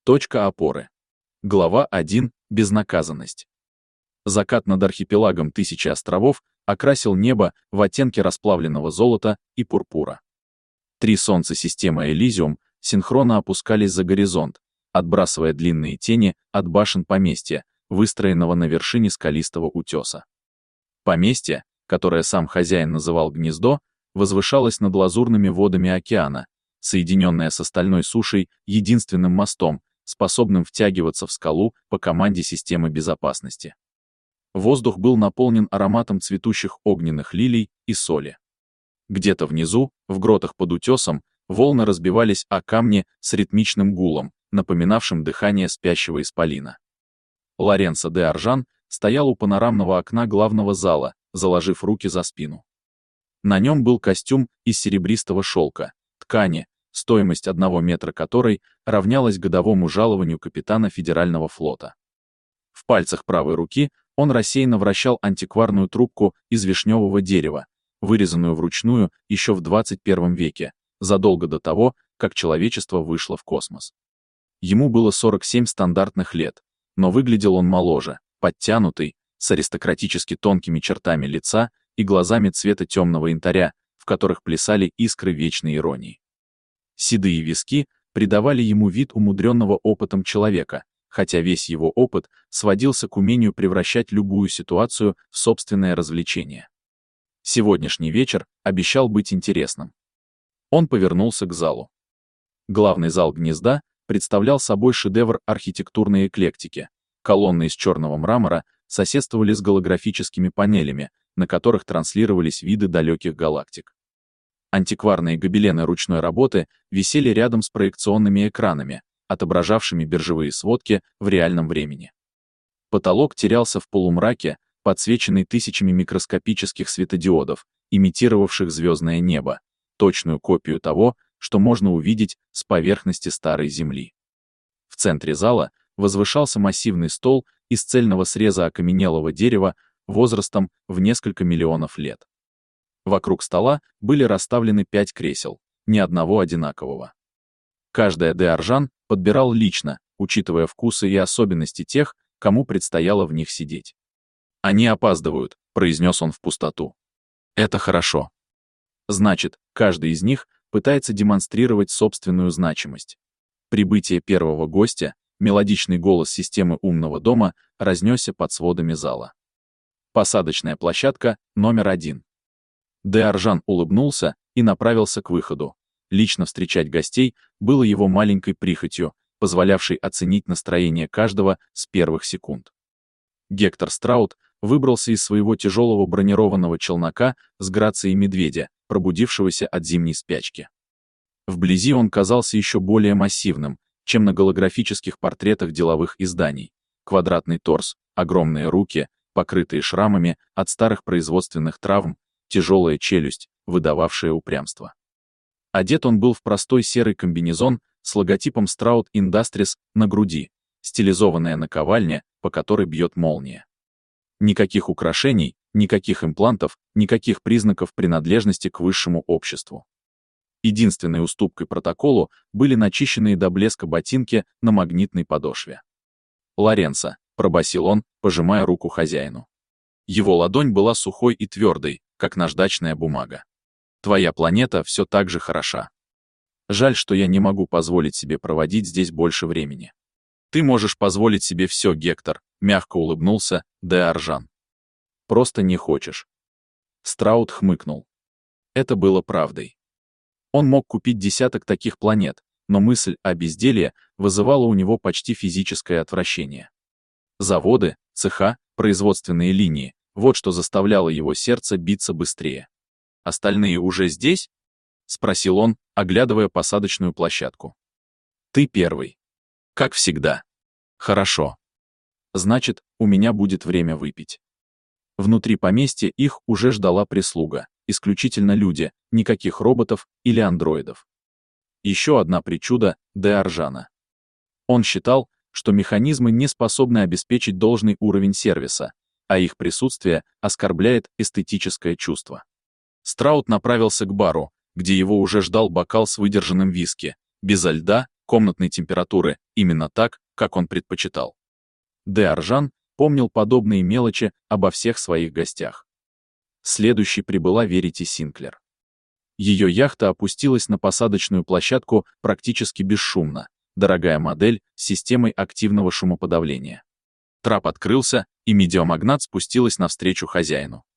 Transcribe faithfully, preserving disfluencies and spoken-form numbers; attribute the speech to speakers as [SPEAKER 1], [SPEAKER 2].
[SPEAKER 1] Точка опоры. Глава один. Безнаказанность. Закат над архипелагом тысячи островов окрасил небо в оттенки расплавленного золота и пурпура. Три солнца системы Элизиум синхронно опускались за горизонт, отбрасывая длинные тени от башен поместья, выстроенного на вершине скалистого утеса. Поместье, которое сам хозяин называл гнездо, возвышалось над лазурными водами океана, соединенное с остальной сушей единственным мостом, способным втягиваться в скалу по команде системы безопасности. Воздух был наполнен ароматом цветущих огненных лилий и соли. Где-то внизу, в гротах под утесом, волны разбивались о камни с ритмичным гулом, напоминавшим дыхание спящего исполина. Лоренцо де Аржан стоял у панорамного окна главного зала, заложив руки за спину. На нем был костюм из серебристого шелка, ткани, стоимость одного метра которой равнялась годовому жалованию капитана Федерального флота. В пальцах правой руки он рассеянно вращал антикварную трубку из вишневого дерева, вырезанную вручную еще в двадцать первом веке, задолго до того, как человечество вышло в космос. Ему было сорок семь стандартных лет, но выглядел он моложе, подтянутый, с аристократически тонкими чертами лица и глазами цвета темного янтаря, в которых плясали искры вечной иронии. Седые виски придавали ему вид умудренного опытом человека, хотя весь его опыт сводился к умению превращать любую ситуацию в собственное развлечение. Сегодняшний вечер обещал быть интересным. Он повернулся к залу. Главный зал гнезда представлял собой шедевр архитектурной эклектики. Колонны из черного мрамора соседствовали с голографическими панелями, на которых транслировались виды далеких галактик. Антикварные гобелены ручной работы висели рядом с проекционными экранами, отображавшими биржевые сводки в реальном времени. Потолок терялся в полумраке, подсвеченный тысячами микроскопических светодиодов, имитировавших звездное небо, точную копию того, что можно увидеть с поверхности старой Земли. В центре зала возвышался массивный стол из цельного среза окаменелого дерева возрастом в несколько миллионов лет. Вокруг стола были расставлены пять кресел, ни одного одинакового. Каждая де Аржан подбирал лично, учитывая вкусы и особенности тех, кому предстояло в них сидеть. «Они опаздывают», — произнес он в пустоту. «Это хорошо. Значит, каждый из них пытается демонстрировать собственную значимость». Прибытие первого гостя, мелодичный голос системы умного дома, разнесся под сводами зала. Посадочная площадка номер один. Де Аржан улыбнулся и направился к выходу. Лично встречать гостей было его маленькой прихотью, позволявшей оценить настроение каждого с первых секунд. Гектор Страут выбрался из своего тяжелого бронированного челнока с грацией медведя, пробудившегося от зимней спячки. Вблизи он казался еще более массивным, чем на голографических портретах деловых изданий. Квадратный торс, огромные руки, покрытые шрамами от старых производственных травм, тяжелая челюсть, выдававшая упрямство. Одет он был в простой серый комбинезон с логотипом Stroud Industries на груди, стилизованная наковальня, по которой бьет молния. Никаких украшений, никаких имплантов, никаких признаков принадлежности к высшему обществу. Единственной уступкой протоколу были начищенные до блеска ботинки на магнитной подошве. «Лоренцо», — пробасил он, пожимая руку хозяину. Его ладонь была сухой и твердой, как наждачная бумага. «Твоя планета все так же хороша. Жаль, что я не могу позволить себе проводить здесь больше времени». «Ты можешь позволить себе все, Гектор», — мягко улыбнулся де Аржан. «Просто не хочешь». Страут хмыкнул. Это было правдой. Он мог купить десяток таких планет, но мысль о безделье вызывала у него почти физическое отвращение. Заводы, цеха, производственные линии — вот что заставляло его сердце биться быстрее. «Остальные уже здесь?» — спросил он, оглядывая посадочную площадку. «Ты первый. Как всегда. Хорошо. Значит, у меня будет время выпить». Внутри поместья их уже ждала прислуга, исключительно люди, никаких роботов или андроидов. Еще одна причуда де Аржана. Он считал, что механизмы не способны обеспечить должный уровень сервиса, а их присутствие оскорбляет эстетическое чувство. Страут направился к бару, где его уже ждал бокал с выдержанным виски, безо льда, комнатной температуры, именно так, как он предпочитал. Де Аржан помнил подобные мелочи обо всех своих гостях. Следующей прибыла Верити Синклер. Ее яхта опустилась на посадочную площадку практически бесшумно, дорогая модель с системой активного шумоподавления. Трап открылся, и медиамагнат спустилась навстречу хозяину.